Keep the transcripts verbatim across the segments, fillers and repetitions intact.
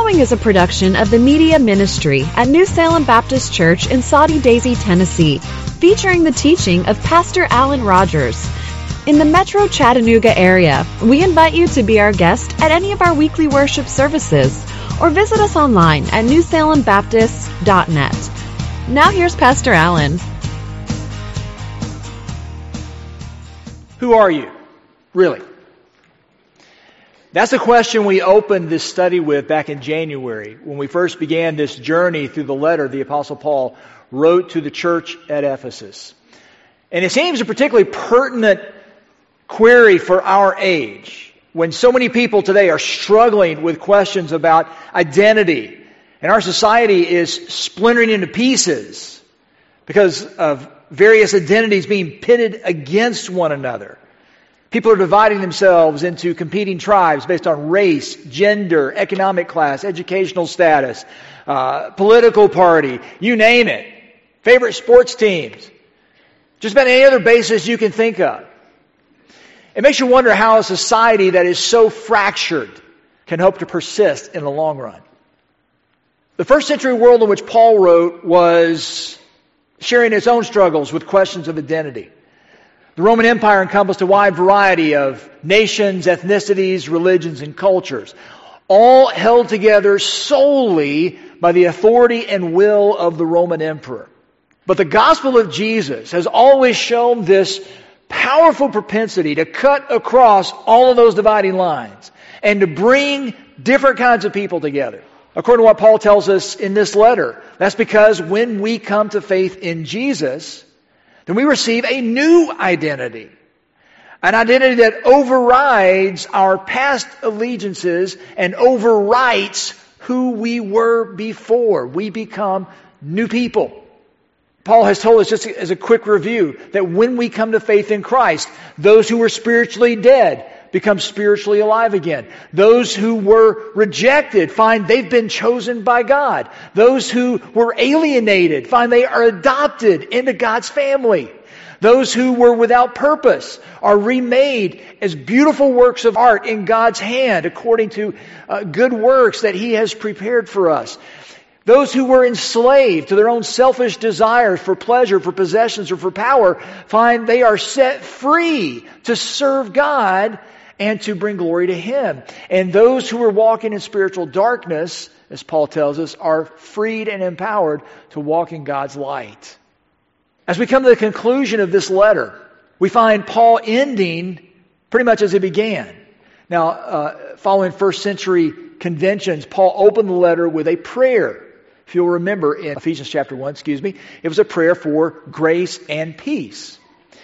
following is a production of the Media Ministry at New Salem Baptist Church in Soddy Daisy, Tennessee, featuring the teaching of Pastor Alan Rogers. In the Metro Chattanooga area, we invite you to be our guest at any of our weekly worship services or visit us online at new salem baptist dot net. Now here's Pastor Alan. Who are you, really? That's the question we opened this study with back in January when we first began this journey through the letter the Apostle Paul wrote to the church at Ephesus. And it seems a particularly pertinent query for our age when so many people today are struggling with questions about identity. And our society is splintering into pieces because of various identities being pitted against one another. People are dividing themselves into competing tribes based on race, gender, economic class, educational status, uh, political party, you name it. Favorite sports teams. Just about any other basis you can think of. It makes you wonder how a society that is so fractured can hope to persist in the long run. The first century world in which Paul wrote was sharing its own struggles with questions of identity. The Roman Empire encompassed a wide variety of nations, ethnicities, religions, and cultures, all held together solely by the authority and will of the Roman emperor. But the gospel of Jesus has always shown this powerful propensity to cut across all of those dividing lines and to bring different kinds of people together. According to what Paul tells us in this letter, that's because when we come to faith in Jesus, then we receive a new identity. An identity that overrides our past allegiances and overwrites who we were before. We become new people. Paul has told us, just as a quick review, that when we come to faith in Christ, those who were spiritually dead become spiritually alive again. Those who were rejected find they've been chosen by God. Those who were alienated find they are adopted into God's family. Those who were without purpose are remade as beautiful works of art in God's hand according to uh, good works that He has prepared for us. Those who were enslaved to their own selfish desires for pleasure, for possessions, or for power find they are set free to serve God and to bring glory to Him. And those who are walking in spiritual darkness, as Paul tells us, are freed and empowered to walk in God's light. As we come to the conclusion of this letter, we find Paul ending pretty much as it began. Now, uh, following first century conventions, Paul opened the letter with a prayer. If you'll remember in Ephesians chapter one, excuse me, it was a prayer for grace and peace.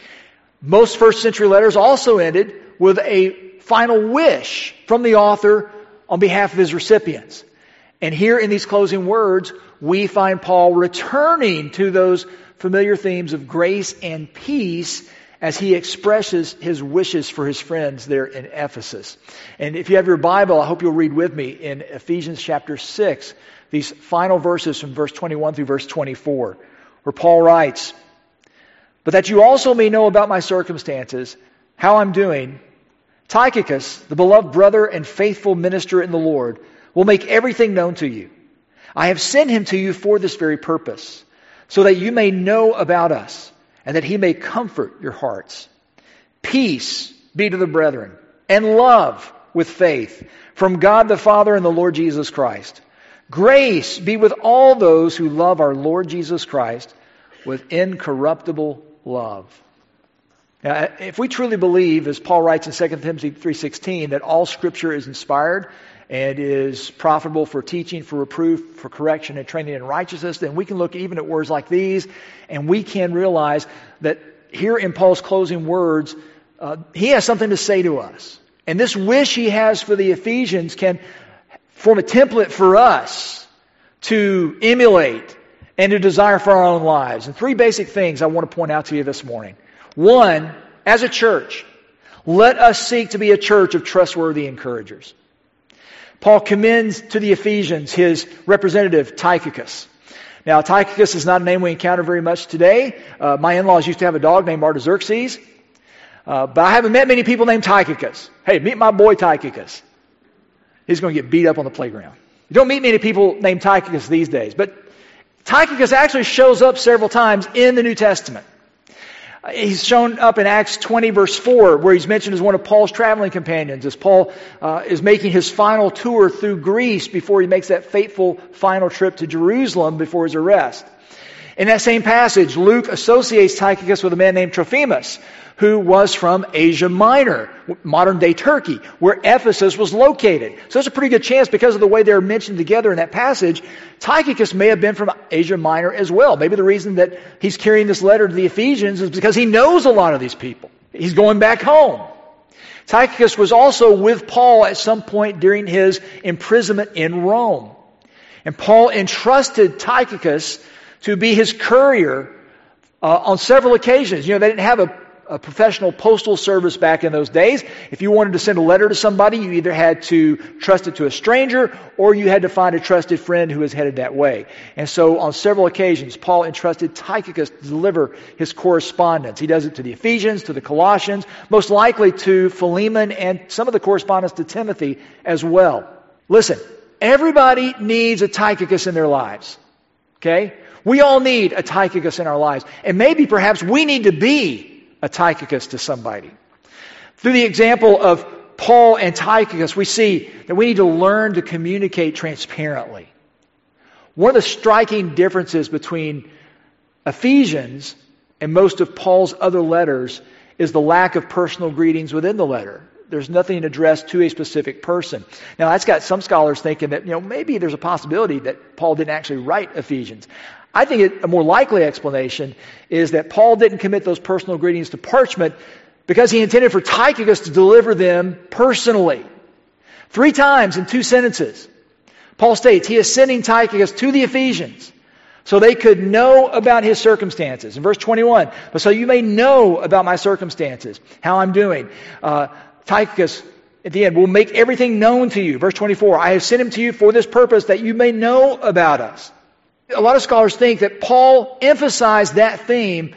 Most first century letters also ended with a final wish from the author on behalf of his recipients. And here in these closing words, we find Paul returning to those familiar themes of grace and peace as he expresses his wishes for his friends there in Ephesus. And if you have your Bible, I hope you'll read with me in Ephesians chapter six, these final verses from verse twenty-one through verse twenty-four, where Paul writes, "But that you also may know about my circumstances, how I'm doing, Tychicus, the beloved brother and faithful minister in the Lord, will make everything known to you. I have sent him to you for this very purpose, so that you may know about us, and that he may comfort your hearts. Peace be to the brethren, and love with faith, from God the Father and the Lord Jesus Christ. Grace be with all those who love our Lord Jesus Christ with incorruptible love." Now, if we truly believe, as Paul writes in Second Timothy three sixteen, that all Scripture is inspired and is profitable for teaching, for reproof, for correction, and training in righteousness, then we can look even at words like these, and we can realize that here in Paul's closing words, uh, he has something to say to us. And this wish he has for the Ephesians can form a template for us to emulate and to desire for our own lives. And three basic things I want to point out to you this morning. One, as a church, let us seek to be a church of trustworthy encouragers. Paul commends to the Ephesians his representative, Tychicus. Now, Tychicus is not a name we encounter very much today. Uh, my in-laws used to have a dog named Artaxerxes. Uh, but I haven't met many people named Tychicus. Hey, meet my boy Tychicus. He's going to get beat up on the playground. You don't meet many people named Tychicus these days, but Tychicus actually shows up several times in the New Testament. He's shown up in Acts twenty, verse four, where he's mentioned as one of Paul's traveling companions, as Paul uh, is making his final tour through Greece before he makes that fateful final trip to Jerusalem before his arrest. In that same passage, Luke associates Tychicus with a man named Trophimus, who was from Asia Minor, modern-day Turkey, where Ephesus was located. So there's a pretty good chance, because of the way they're mentioned together in that passage, Tychicus may have been from Asia Minor as well. Maybe the reason that he's carrying this letter to the Ephesians is because he knows a lot of these people. He's going back home. Tychicus was also with Paul at some point during his imprisonment in Rome. And Paul entrusted Tychicus to be his courier uh, on several occasions. You know, they didn't have a a professional postal service back in those days. If you wanted to send a letter to somebody, you either had to trust it to a stranger or you had to find a trusted friend who was headed that way. And so on several occasions, Paul entrusted Tychicus to deliver his correspondence. He does it to the Ephesians, to the Colossians, most likely to Philemon and some of the correspondence to Timothy as well. Listen, everybody needs a Tychicus in their lives. Okay? We all need a Tychicus in our lives. And maybe perhaps we need to be a Tychicus to somebody. Through the example of Paul and Tychicus, we see that we need to learn to communicate transparently. One of the striking differences between Ephesians and most of Paul's other letters is the lack of personal greetings within the letter. There's nothing addressed to a specific person. Now, that's got some scholars thinking that, you know, maybe there's a possibility that Paul didn't actually write Ephesians. I think it, a more likely explanation is that Paul didn't commit those personal greetings to parchment because he intended for Tychicus to deliver them personally. Three times in two sentences, Paul states he is sending Tychicus to the Ephesians so they could know about his circumstances. In verse twenty-one, but so you may know about my circumstances, how I'm doing. Uh, Tychicus, at the end, will make everything known to you. Verse twenty-four, I have sent him to you for this purpose, that you may know about us. A lot of scholars think that Paul emphasized that theme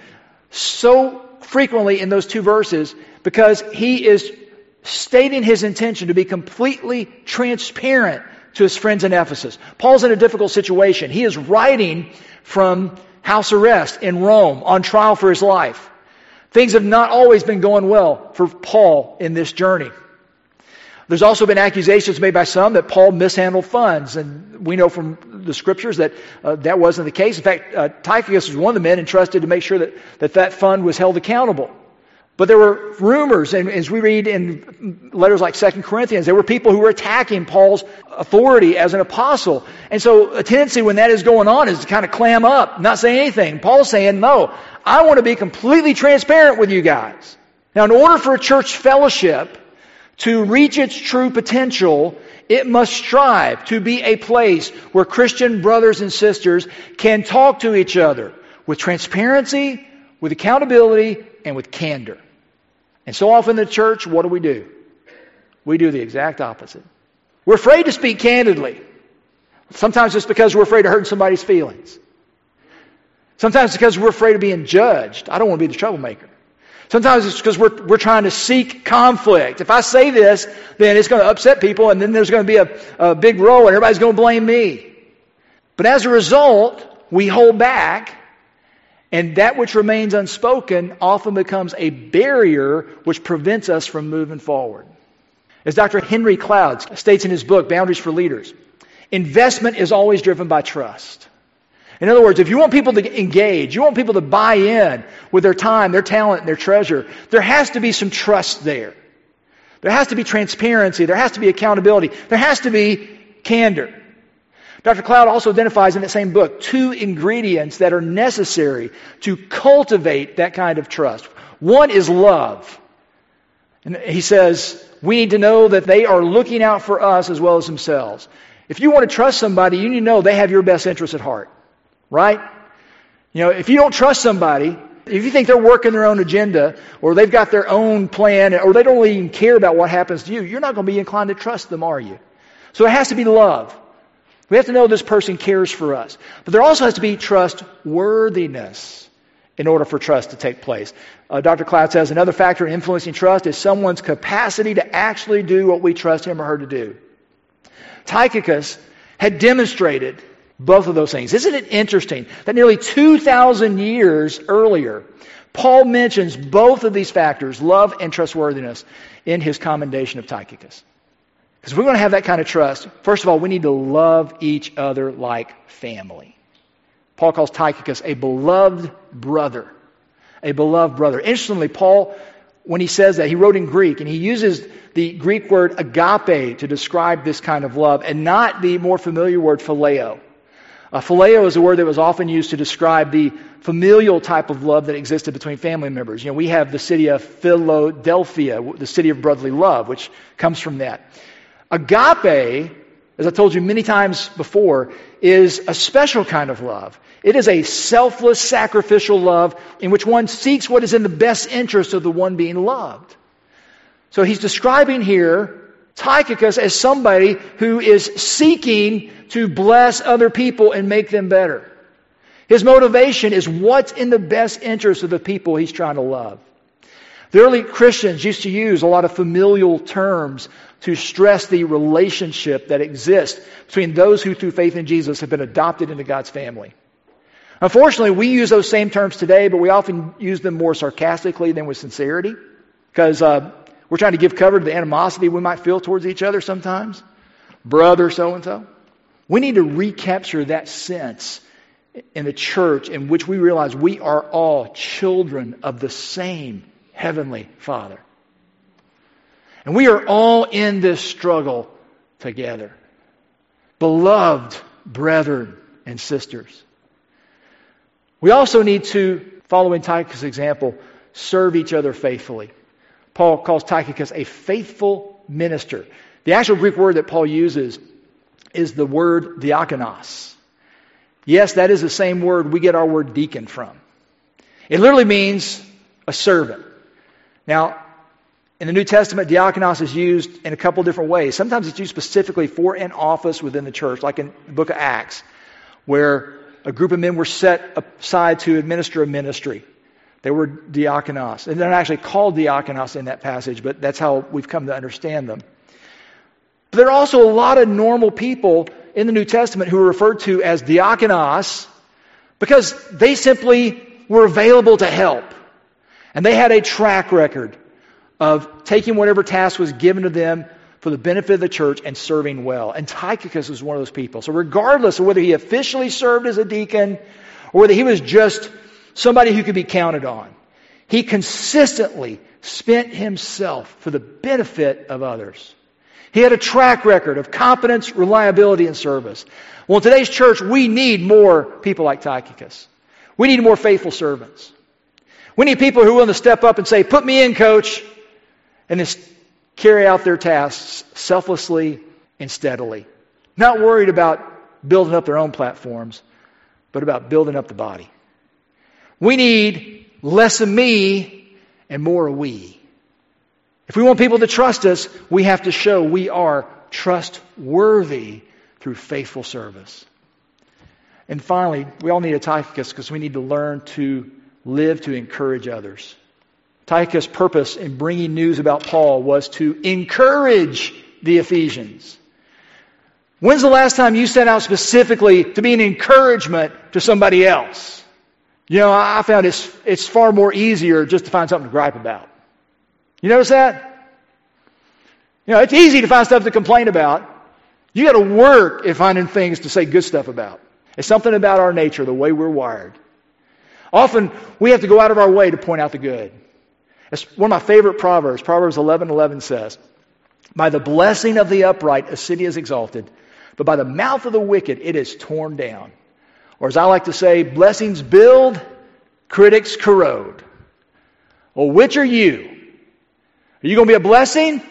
so frequently in those two verses because he is stating his intention to be completely transparent to his friends in Ephesus. Paul's in a difficult situation. He is writing from house arrest in Rome on trial for his life. Things have not always been going well for Paul in this journey. There's also been accusations made by some that Paul mishandled funds, and we know from the Scriptures that uh, that wasn't the case. In fact, uh, Tychicus was one of the men entrusted to make sure that, that that fund was held accountable. But there were rumors, and as we read in letters like Second Corinthians, there were people who were attacking Paul's authority as an apostle. And so a tendency when that is going on is to kind of clam up, not say anything. Paul's saying, no, I want to be completely transparent with you guys. Now, in order for a church fellowship to reach its true potential, it must strive to be a place where Christian brothers and sisters can talk to each other with transparency, with accountability, and with candor. And so often in the church, what do we do? We do the exact opposite. We're afraid to speak candidly. Sometimes it's because we're afraid of hurting somebody's feelings. Sometimes it's because we're afraid of being judged. I don't want to be the troublemaker. Sometimes it's because we're, we're trying to seek conflict. If I say this, then it's going to upset people, and then there's going to be a, a big row, and everybody's going to blame me. But as a result, we hold back, and that which remains unspoken often becomes a barrier which prevents us from moving forward. As Doctor Henry Cloud states in his book, Boundaries for Leaders, investment is always driven by trust. In other words, if you want people to engage, you want people to buy in with their time, their talent, and their treasure, there has to be some trust there. There has to be transparency. There has to be accountability. There has to be candor. Doctor Cloud also identifies in that same book two ingredients that are necessary to cultivate that kind of trust. One is love. And he says, we need to know that they are looking out for us as well as themselves. If you want to trust somebody, you need to know they have your best interest at heart. Right? You know, if you don't trust somebody, if you think they're working their own agenda, or they've got their own plan, or they don't even care about what happens to you, you're not going to be inclined to trust them, are you? So it has to be love. We have to know this person cares for us. But there also has to be trustworthiness in order for trust to take place. Uh, Doctor Cloud says another factor in influencing trust is someone's capacity to actually do what we trust him or her to do. Tychicus had demonstrated both of those things. Isn't it interesting that nearly two thousand years earlier, Paul mentions both of these factors, love and trustworthiness, in his commendation of Tychicus? Because if we're going to have that kind of trust, first of all, we need to love each other like family. Paul calls Tychicus a beloved brother. A beloved brother. Interestingly, Paul, when he says that, he wrote in Greek, and he uses the Greek word agape to describe this kind of love, and not the more familiar word phileo. Uh, phileo is a word that was often used to describe the familial type of love that existed between family members. You know, we have the city of Philadelphia, the city of brotherly love, which comes from that. Agape, as I told you many times before, is a special kind of love. It is a selfless, sacrificial love in which one seeks what is in the best interest of the one being loved. So he's describing here Tychicus as somebody who is seeking to bless other people and make them better. His motivation is what's in the best interest of the people he's trying to love. The early Christians used to use a lot of familial terms to stress the relationship that exists between those who through faith in Jesus have been adopted into God's family. Unfortunately, we use those same terms today, but we often use them more sarcastically than with sincerity, because uh, we're trying to give cover to the animosity we might feel towards each other sometimes. Brother so-and-so. We need to recapture that sense in the church in which we realize we are all children of the same Heavenly Father. And we are all in this struggle together. Beloved brethren and sisters. We also need to, following Tychicus' example, serve each other faithfully. Paul calls Tychicus a faithful minister. The actual Greek word that Paul uses is the word diakonos. Yes, that is the same word we get our word deacon from. It literally means a servant. Now, in the New Testament, diakonos is used in a couple different ways. Sometimes it's used specifically for an office within the church, like in the book of Acts, where a group of men were set aside to administer a ministry. They were diakonos. And they're not actually called diakonos in that passage, but that's how we've come to understand them. But there are also a lot of normal people in the New Testament who are referred to as diakonos because they simply were available to help. And they had a track record of taking whatever task was given to them for the benefit of the church and serving well. And Tychicus was one of those people. So regardless of whether he officially served as a deacon or whether he was just somebody who could be counted on, he consistently spent himself for the benefit of others. He had a track record of competence, reliability, and service. Well, in today's church, we need more people like Tychicus. We need more faithful servants. We need people who are willing to step up and say, "Put me in, coach," and then carry out their tasks selflessly and steadily. Not worried about building up their own platforms, but about building up the body. We need less of me and more of we. If we want people to trust us, we have to show we are trustworthy through faithful service. And finally, we all need a Tychicus because we need to learn to live to encourage others. Tychicus' purpose in bringing news about Paul was to encourage the Ephesians. When's the last time you set out specifically to be an encouragement to somebody else? You know, I found it's, it's far more easier just to find something to gripe about. You notice that? You know, it's easy to find stuff to complain about. You got to work at finding things to say good stuff about. It's something about our nature, the way we're wired. Often, we have to go out of our way to point out the good. It's one of my favorite proverbs. Proverbs eleven eleven says, "By the blessing of the upright, a city is exalted, but by the mouth of the wicked, it is torn down." Or as I like to say, blessings build, critics corrode. Well, which are you? Are you going to be a blessing?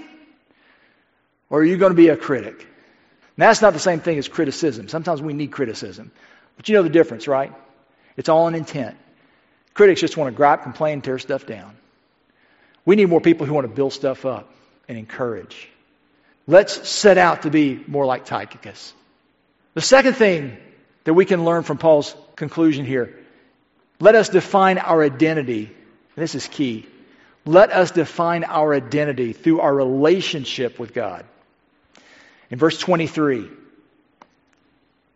Or are you going to be a critic? Now, that's not the same thing as criticism. Sometimes we need criticism. But you know the difference, right? It's all an intent. Critics just want to gripe, complain, tear stuff down. We need more people who want to build stuff up and encourage. Let's set out to be more like Tychicus. The second thing that we can learn from Paul's conclusion here, let us define our identity. And this is key. Let us define our identity through our relationship with God. In verse twenty-three,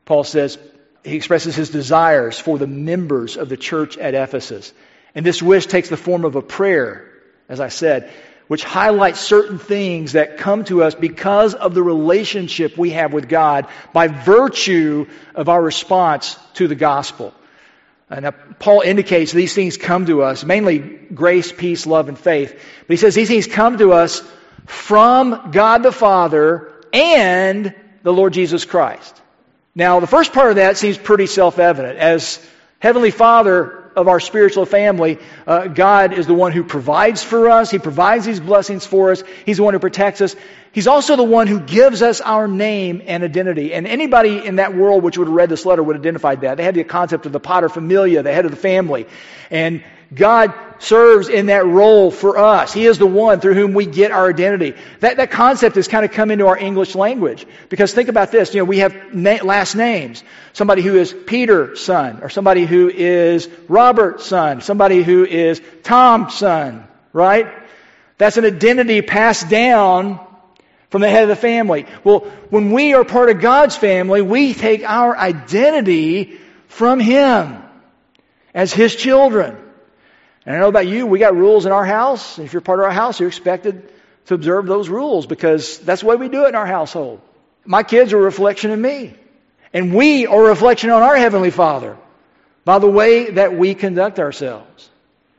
Paul says, he expresses his desires for the members of the church at Ephesus. And this wish takes the form of a prayer, as I said, which highlights certain things that come to us because of the relationship we have with God by virtue of our response to the gospel. And now, Paul indicates these things come to us, mainly grace, peace, love, and faith. But he says these things come to us from God the Father and the Lord Jesus Christ. Now, the first part of that seems pretty self-evident. As Heavenly Father of our spiritual family, uh, God is the one who provides for us. He provides these blessings for us. He's the one who protects us. He's also the one who gives us our name and identity. And anybody in that world which would have read this letter would have identified that. They had the concept of the paterfamilias, the head of the family. And God serves in that role for us. He is the one through whom we get our identity. That, that concept has kind of come into our English language. Because think about this, you know, we have na- last names. Somebody who is Peter's son, or somebody who is Robert's son, somebody who is Tom's son, right? That's an identity passed down from the head of the family. Well, when we are part of God's family, we take our identity from Him as His children. And I know about you, we got rules in our house. And if you're part of our house, you're expected to observe those rules because that's the way we do it in our household. My kids are a reflection of me. And we are a reflection on our Heavenly Father by the way that we conduct ourselves.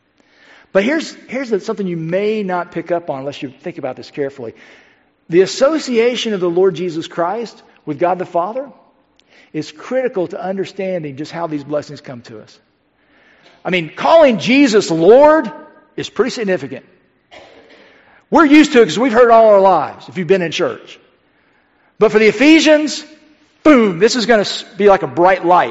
But here's, here's something you may not pick up on unless you think about this carefully. The association of the Lord Jesus Christ with God the Father is critical to understanding just how these blessings come to us. I mean, calling Jesus Lord is pretty significant. We're used to it because we've heard it all our lives, if you've been in church. But for the Ephesians, boom, this is going to be like a bright light.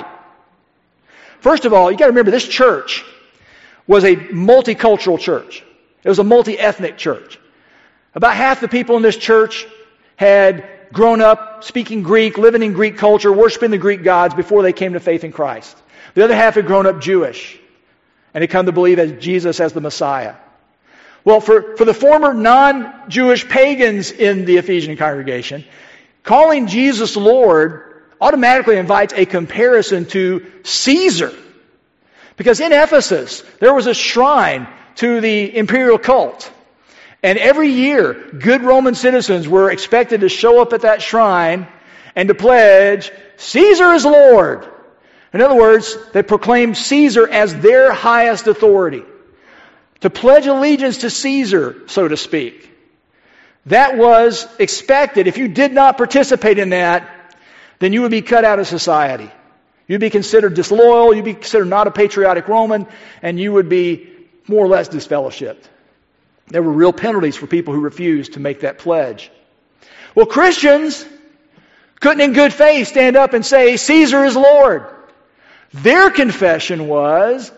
First of all, you got to remember this church was a multicultural church. It was a multi-ethnic church. About half the people in this church had grown up speaking Greek, living in Greek culture, worshiping the Greek gods before they came to faith in Christ. The other half had grown up Jewish and had come to believe as Jesus as the Messiah. Well, for, for the former non-Jewish pagans in the Ephesian congregation, calling Jesus Lord automatically invites a comparison to Caesar. Because in Ephesus, there was a shrine to the imperial cult. And every year, good Roman citizens were expected to show up at that shrine and to pledge, Caesar is Lord. In other words, they proclaimed Caesar as their highest authority. To pledge allegiance to Caesar, so to speak. That was expected. If you did not participate in that, then you would be cut out of society. You'd be considered disloyal, you'd be considered not a patriotic Roman, and you would be more or less disfellowshipped. There were real penalties for people who refused to make that pledge. Well, Christians couldn't in good faith stand up and say, Caesar is Lord. Their confession was,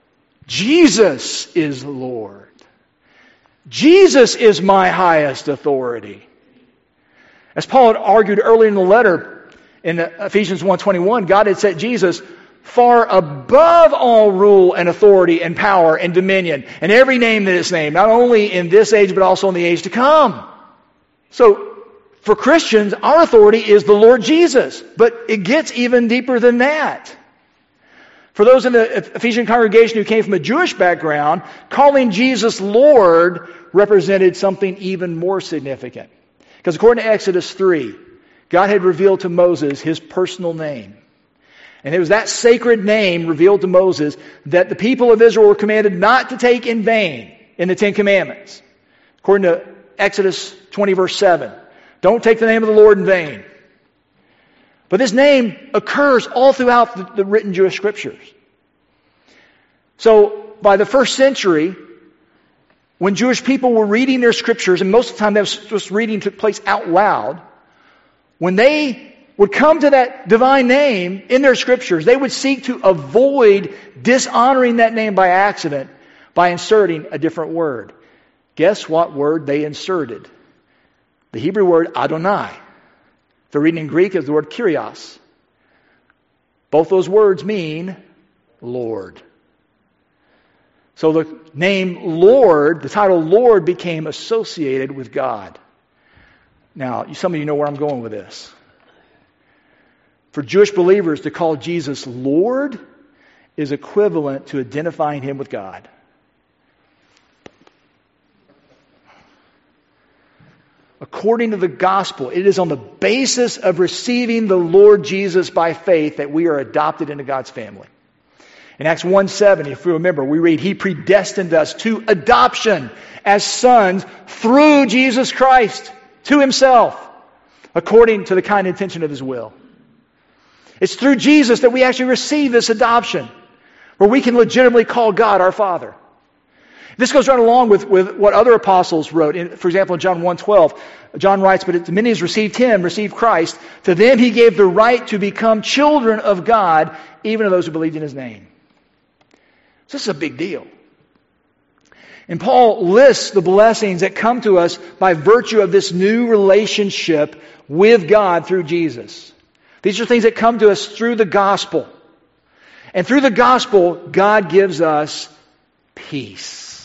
Jesus is Lord. Jesus is my highest authority. As Paul had argued earlier in the letter, in Ephesians one twenty-one, God had set Jesus far above all rule and authority and power and dominion and every name that is named, not only in this age but also in the age to come. So, for Christians, our authority is the Lord Jesus. But it gets even deeper than that. For those in the Ephesian congregation who came from a Jewish background, calling Jesus Lord represented something even more significant. Because according to Exodus three, God had revealed to Moses His personal name. And it was that sacred name revealed to Moses that the people of Israel were commanded not to take in vain in the Ten Commandments. According to Exodus twenty verse seven. Don't take the name of the Lord in vain. But this name occurs all throughout the, the written Jewish scriptures. So, by the first century, when Jewish people were reading their scriptures, and most of the time that was just reading took place out loud, when they would come to that divine name in their scriptures, they would seek to avoid dishonoring that name by accident by inserting a different word. Guess what word they inserted? The Hebrew word Adonai. If they're reading in Greek, it's the word Kyrios. Both those words mean Lord. So the name Lord, the title Lord, became associated with God. Now, some of you know where I'm going with this. For Jewish believers to call Jesus Lord is equivalent to identifying him with God. According to the gospel, it is on the basis of receiving the Lord Jesus by faith that we are adopted into God's family. In Acts one seven, if you remember, we read, He predestined us to adoption as sons through Jesus Christ to Himself, according to the kind intention of His will. It's through Jesus that we actually receive this adoption, where we can legitimately call God our Father. This goes right along with, with what other apostles wrote. In, for example, in John one twelve, John writes, But to many as received Him, received Christ, to them He gave the right to become children of God, even to those who believed in His name. So this is a big deal. And Paul lists the blessings that come to us by virtue of this new relationship with God through Jesus. These are things that come to us through the gospel. And through the gospel, God gives us peace.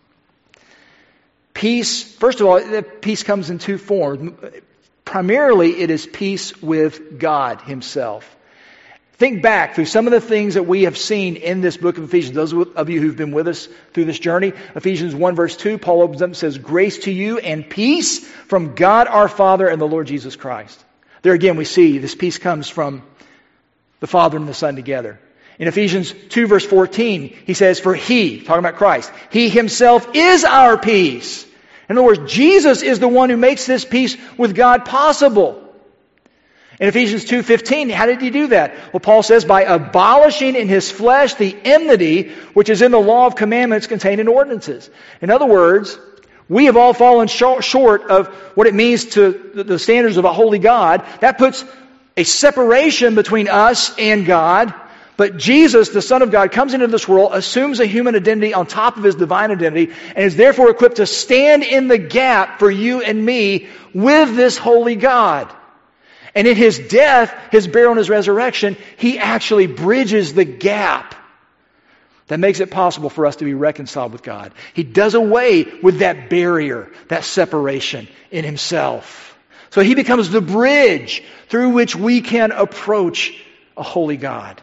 Peace, first of all, peace comes in two forms. Primarily, it is peace with God Himself. Think back through some of the things that we have seen in this book of Ephesians. Those of you who've been with us through this journey, Ephesians one verse two, Paul opens up and says, Grace to you and peace from God our Father and the Lord Jesus Christ. There again we see this peace comes from the Father and the Son together. In Ephesians two verse fourteen, he says, For He, talking about Christ, He Himself is our peace. In other words, Jesus is the one who makes this peace with God possible. In Ephesians two fifteen, how did He do that? Well, Paul says, by abolishing in His flesh the enmity which is in the law of commandments contained in ordinances. In other words, we have all fallen short of what it means to the standards of a holy God. That puts a separation between us and God. But Jesus, the Son of God, comes into this world, assumes a human identity on top of His divine identity, and is therefore equipped to stand in the gap for you and me with this holy God. And in His death, His burial, and His resurrection, He actually bridges the gap that makes it possible for us to be reconciled with God. He does away with that barrier, that separation in Himself. So He becomes the bridge through which we can approach a holy God.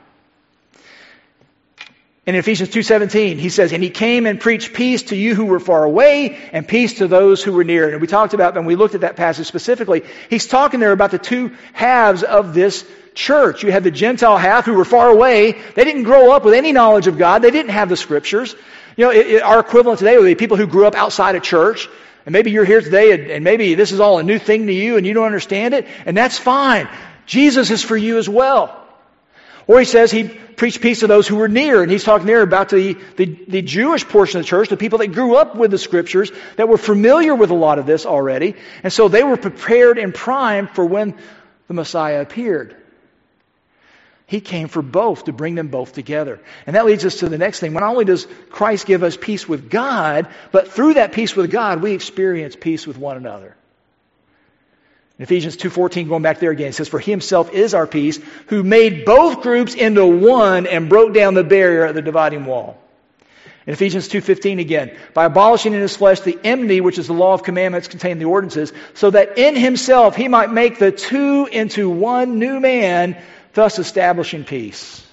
In Ephesians two seventeen, he says, And He came and preached peace to you who were far away, and peace to those who were near. And we talked about, when we looked at that passage specifically, he's talking there about the two halves of this church. You had the Gentile half who were far away. They didn't grow up with any knowledge of God. They didn't have the Scriptures. You know, it, it, our equivalent today would be people who grew up outside of church. And maybe you're here today, and, and maybe this is all a new thing to you, and you don't understand it. And that's fine. Jesus is for you as well. Or he says He preached peace to those who were near. And he's talking there about the, the, the Jewish portion of the church, the people that grew up with the Scriptures, that were familiar with a lot of this already. And so they were prepared and primed for when the Messiah appeared. He came for both, to bring them both together. And that leads us to the next thing. Not only does Christ give us peace with God, but through that peace with God, we experience peace with one another. In Ephesians two fourteen, going back there again, it says, For He Himself is our peace, who made both groups into one and broke down the barrier of the dividing wall. In Ephesians two fifteen again, by abolishing in His flesh the enmity, which is the law of commandments contained in the ordinances, so that in Himself He might make the two into one new man, thus establishing peace.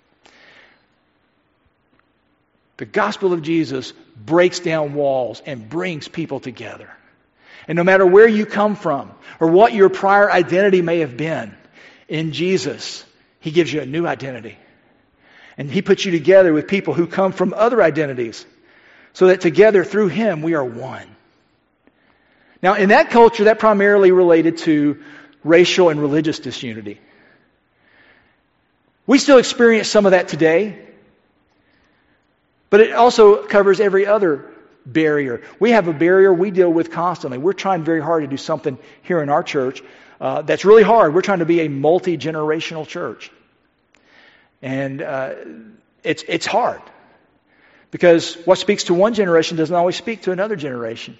The gospel of Jesus breaks down walls and brings people together. And no matter where you come from or what your prior identity may have been, in Jesus, He gives you a new identity. And He puts you together with people who come from other identities, so that together through Him we are one. Now, in that culture, that primarily related to racial and religious disunity. We still experience some of that today, but it also covers every other barrier. We have a barrier we deal with constantly. We're trying very hard to do something here in our church uh, that's really hard. We're trying to be a multi-generational church. And uh, it's it's hard, because what speaks to one generation doesn't always speak to another generation.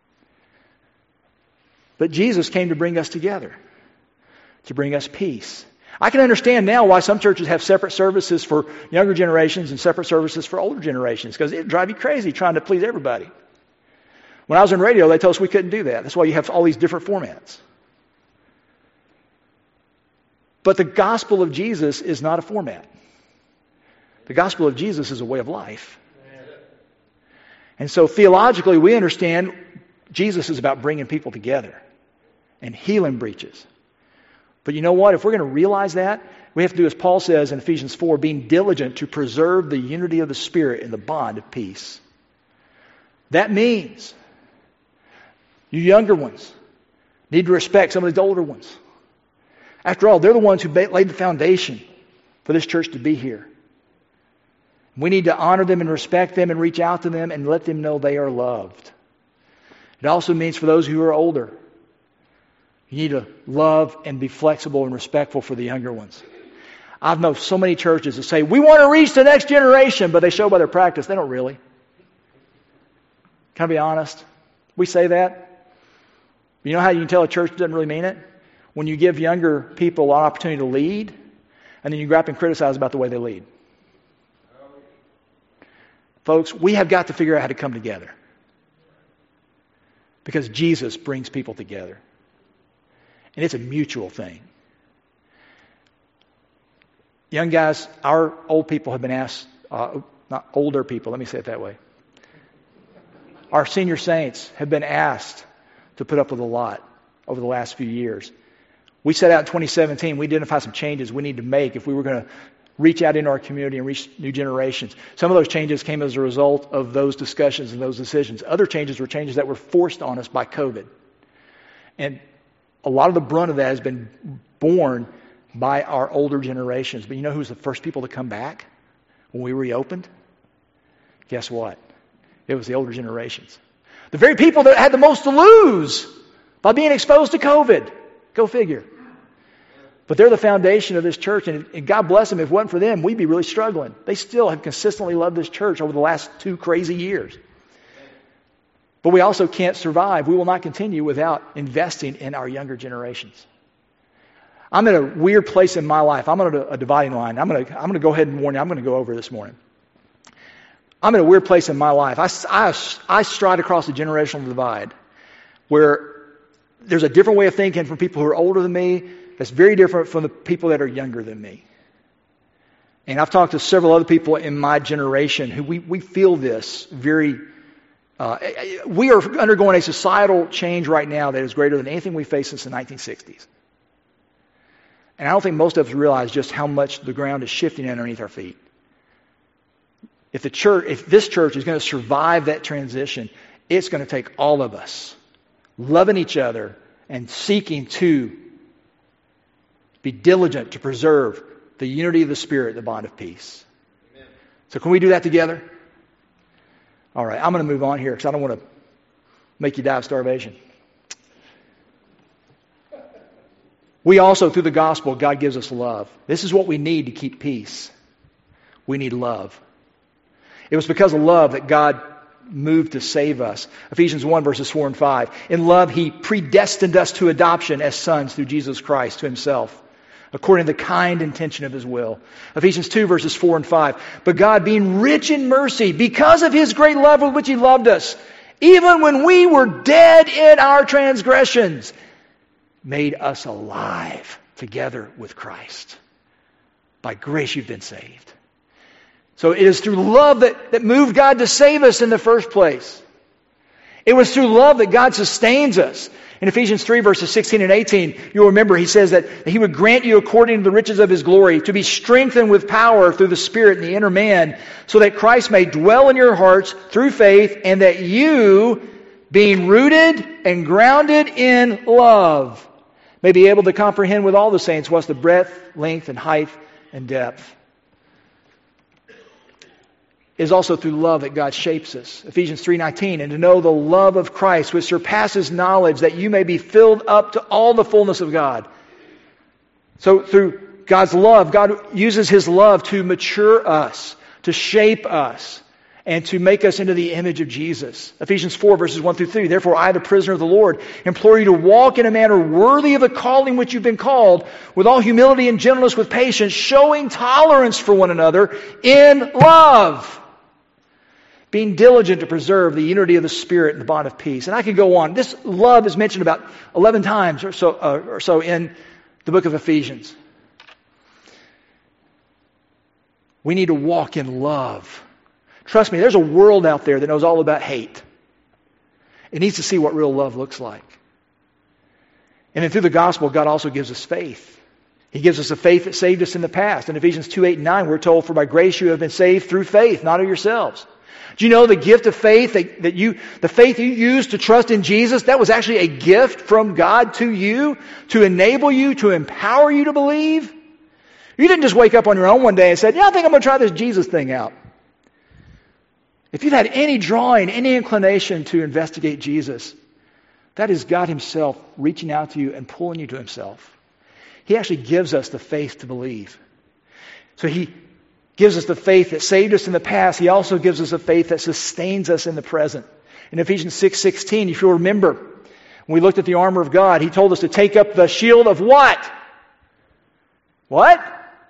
But Jesus came to bring us together, to bring us peace. I can understand now why some churches have separate services for younger generations and separate services for older generations, because it'd drive you crazy trying to please everybody. When I was in radio, they told us we couldn't do that. That's why you have all these different formats. But the gospel of Jesus is not a format. The gospel of Jesus is a way of life. And so theologically, we understand Jesus is about bringing people together and healing breaches. But you know what? If we're going to realize that, we have to do as Paul says in Ephesians four, being diligent to preserve the unity of the Spirit in the bond of peace. That means you younger ones need to respect some of these older ones. After all, they're the ones who laid the foundation for this church to be here. We need to honor them and respect them and reach out to them and let them know they are loved. It also means for those who are older, you need to love and be flexible and respectful for the younger ones. I've known so many churches that say, we want to reach the next generation, but they show by their practice they don't really. Can I be honest? We say that. You know how you can tell a church doesn't really mean it? When you give younger people an opportunity to lead, and then you go up and criticize about the way they lead. Folks, we have got to figure out how to come together. Because Jesus brings people together. And it's a mutual thing. Young guys, our old people have been asked, uh, not older people, let me say it that way. Our senior saints have been asked to put up with a lot over the last few years. We set out in twenty seventeen, we identified some changes we need to make if we were going to reach out into our community and reach new generations. Some of those changes came as a result of those discussions and those decisions. Other changes were changes that were forced on us by COVID. And a lot of the brunt of that has been borne by our older generations. But you know who's the first people to come back when we reopened? Guess what? It was the older generations. The very people that had the most to lose by being exposed to COVID. Go figure. But they're the foundation of this church, and, and God bless them. If it wasn't for them, we'd be really struggling. They still have consistently loved this church over the last two crazy years. But we also can't survive. We will not continue without investing in our younger generations. I'm in a weird place in my life. I'm on a, a dividing line. I'm going to I'm going to go ahead and warn you. I'm going to go over this morning. I'm in a weird place in my life. I, I, I stride across the generational divide where there's a different way of thinking from people who are older than me that's very different from the people that are younger than me. And I've talked to several other people in my generation who we, we feel this very... Uh, we are undergoing a societal change right now that is greater than anything we faced since the nineteen sixties. And I don't think most of us realize just how much the ground is shifting underneath our feet. If the church, if this church is going to survive that transition, it's going to take all of us loving each other and seeking to be diligent to preserve the unity of the Spirit, the bond of peace. Amen. So can we do that together? All right, I'm going to move on here because I don't want to make you die of starvation. We also, through the gospel, God gives us love. This is what we need to keep peace. We need love. It was because of love that God moved to save us. Ephesians one, verses four and five. In love, He predestined us to adoption as sons through Jesus Christ to Himself, according to the kind intention of His will. Ephesians two, verses four and five. But God, being rich in mercy, because of His great love with which He loved us, even when we were dead in our transgressions, made us alive together with Christ. By grace you've been saved. So it is through love that, that moved God to save us in the first place. It was through love that God sustains us. In Ephesians three, verses sixteen and eighteen, you'll remember He says that He would grant you according to the riches of His glory to be strengthened with power through the Spirit in the inner man, so that Christ may dwell in your hearts through faith, and that you, being rooted and grounded in love, may be able to comprehend with all the saints what's the breadth, length, and height, and depth. It is also through love that God shapes us. Ephesians three nineteen, and to know the love of Christ which surpasses knowledge, that you may be filled up to all the fullness of God. So through God's love, God uses His love to mature us, to shape us, and to make us into the image of Jesus. Ephesians four, verses one through three. Therefore, I, the prisoner of the Lord, implore you to walk in a manner worthy of the calling which you've been called, with all humility and gentleness, with patience, showing tolerance for one another in love, being diligent to preserve the unity of the Spirit and the bond of peace. And I could go on. This love is mentioned about eleven times or so, uh, or so in the book of Ephesians. We need to walk in love. Trust me, there's a world out there that knows all about hate. It needs to see what real love looks like. And then through the gospel, God also gives us faith. He gives us a faith that saved us in the past. In Ephesians two, eight, and nine, we're told, for by grace you have been saved through faith, not of yourselves. Do you know the gift of faith that, that you, the faith you used to trust in Jesus, that was actually a gift from God to you to enable you, to empower you to believe? You didn't just wake up on your own one day and said, yeah, I think I'm going to try this Jesus thing out. If you've had any drawing, any inclination to investigate Jesus, that is God Himself reaching out to you and pulling you to Himself. He actually gives us the faith to believe. So He gives us the faith that saved us in the past. He also gives us a faith that sustains us in the present. In Ephesians six sixteen, if you'll remember, when we looked at the armor of God, He told us to take up the shield of what? What?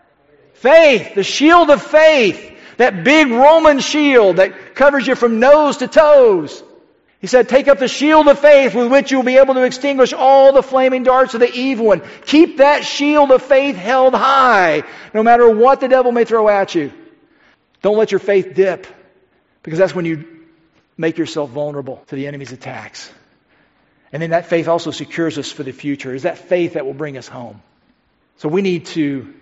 Faith. The shield of faith. That big Roman shield that covers you from nose to toes. He said, take up the shield of faith with which you'll be able to extinguish all the flaming darts of the evil one. Keep that shield of faith held high, no matter what the devil may throw at you. Don't let your faith dip, because that's when you make yourself vulnerable to the enemy's attacks. And then that faith also secures us for the future. It's that faith that will bring us home. So we need to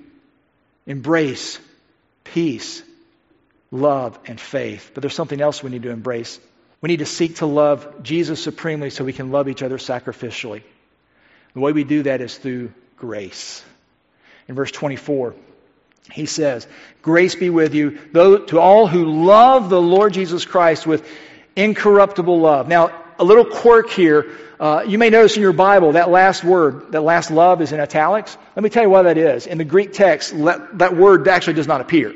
embrace peace, love, and faith. But there's something else we need to embrace. We need to seek to love Jesus supremely so we can love each other sacrificially. The way we do that is through grace. In verse twenty-four, he says, grace be with you, though, to all who love the Lord Jesus Christ with incorruptible love. Now, a little quirk here. Uh, you may notice in your Bible that last word, that last love is in italics. Let me tell you why that is. In the Greek text, let, that word actually does not appear.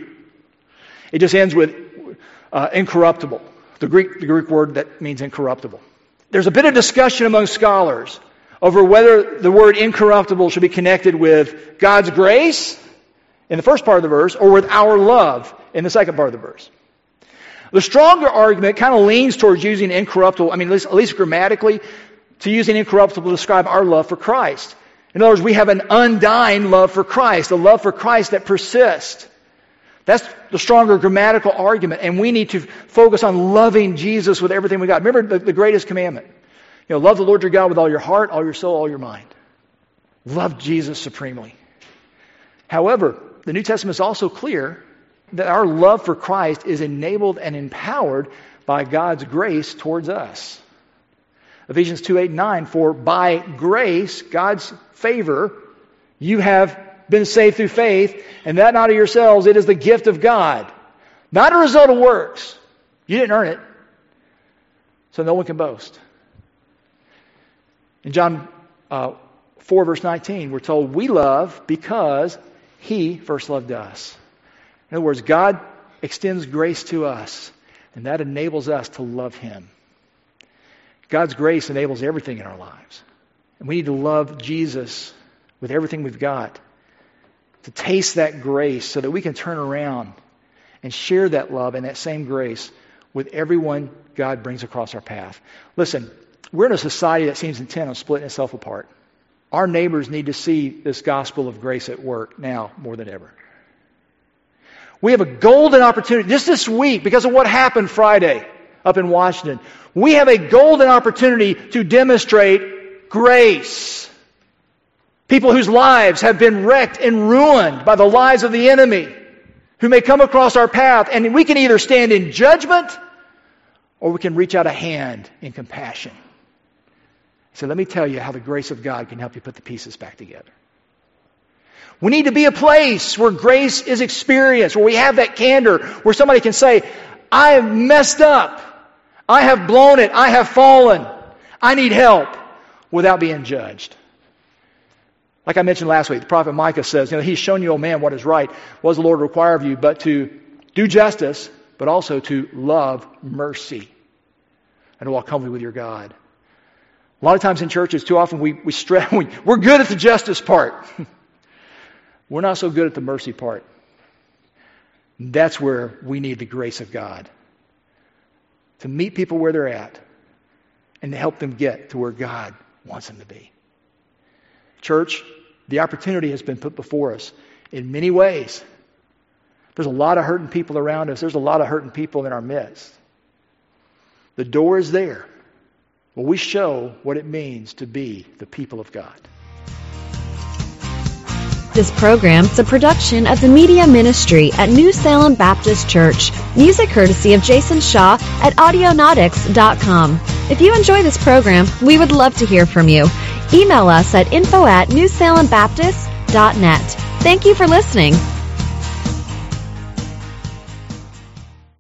It just ends with uh, incorruptible. The Greek, the Greek word that means incorruptible. There's a bit of discussion among scholars over whether the word incorruptible should be connected with God's grace in the first part of the verse or with our love in the second part of the verse. The stronger argument kind of leans towards using incorruptible, I mean, at least, at least grammatically, to using incorruptible to describe our love for Christ. In other words, we have an undying love for Christ, a love for Christ that persists. That's the stronger grammatical argument, and we need to focus on loving Jesus with everything we got. Remember the, the greatest commandment. You know, love the Lord your God with all your heart, all your soul, all your mind. Love Jesus supremely. However, the New Testament is also clear that our love for Christ is enabled and empowered by God's grace towards us. Ephesians two, eight, and nine, for by grace, God's favor, you have been saved through faith, and that not of yourselves, it is the gift of God. Not a result of works. You didn't earn it. So no one can boast. In John uh, four, verse nineteen, we're told we love because He first loved us. In other words, God extends grace to us, and that enables us to love Him. God's grace enables everything in our lives. And we need to love Jesus with everything we've got, to taste that grace so that we can turn around and share that love and that same grace with everyone God brings across our path. Listen, we're in a society that seems intent on splitting itself apart. Our neighbors need to see this gospel of grace at work now more than ever. We have a golden opportunity just this week because of what happened Friday up in Washington. We have a golden opportunity to demonstrate grace. People whose lives have been wrecked and ruined by the lies of the enemy, who may come across our path, and we can either stand in judgment or we can reach out a hand in compassion. So let me tell you how the grace of God can help you put the pieces back together. We need to be a place where grace is experienced, where we have that candor, where somebody can say, I have messed up. I have blown it. I have fallen. I need help, without being judged. Like I mentioned last week, the prophet Micah says, you know, He's shown you, O man, what is right. What does the Lord require of you but to do justice, but also to love mercy and to walk humbly with your God. A lot of times in churches, too often we, we stress, we, we're good at the justice part. We're not so good at the mercy part. That's where we need the grace of God. To meet people where they're at and to help them get to where God wants them to be. Church, the opportunity has been put before us in many ways. There's a lot of hurting people around us. There's a lot of hurting people in our midst. The door is there. Well, we show what it means to be the people of God. This program is a production of the Media Ministry at New Salem Baptist Church. Music courtesy of Jason Shaw at audionautics dot com. If you enjoy this program, we would love to hear from you. Email us at info at new salem baptist dot net. Thank you for listening.